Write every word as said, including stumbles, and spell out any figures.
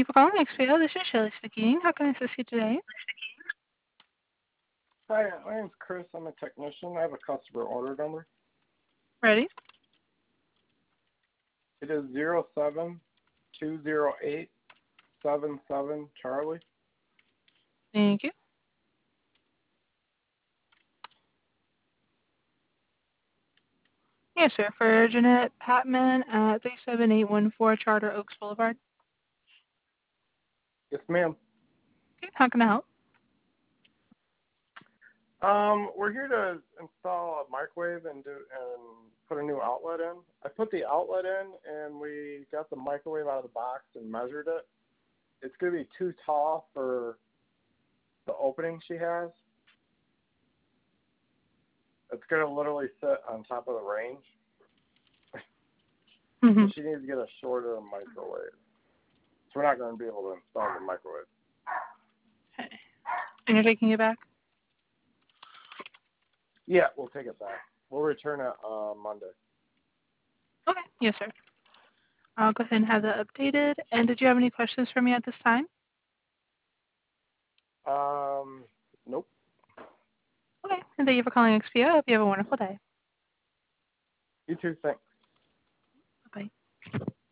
you for calling X P O. This is Shelley speaking. How can I assist you today? Hi, my name's Chris. I'm a technician. I have a customer order number. Ready? It is zero seven two zero eight seven seven Charlie. Thank you. Yes, sir. For Jeanette Patman at three seven eight one four Charter Oaks Boulevard. Yes, ma'am. Okay, how can I help? Um, we're here to install a microwave and do and put a new outlet in. I put the outlet in and we got the microwave out of the box and measured it. It's going to be too tall for the opening she has. It's going to literally sit on top of the range. Mm-hmm. So she needs to get a shorter microwave. So we're not going to be able to install the microwave. Okay. And you're taking it back? Yeah, we'll take it back. We'll return it uh, Monday. Okay. Yes, sir. I'll go ahead and have that updated. And did you have any questions for me at this time? Um, nope. Okay. And thank you for calling X P O. I hope you have a wonderful day. You too, thanks. Bye-bye.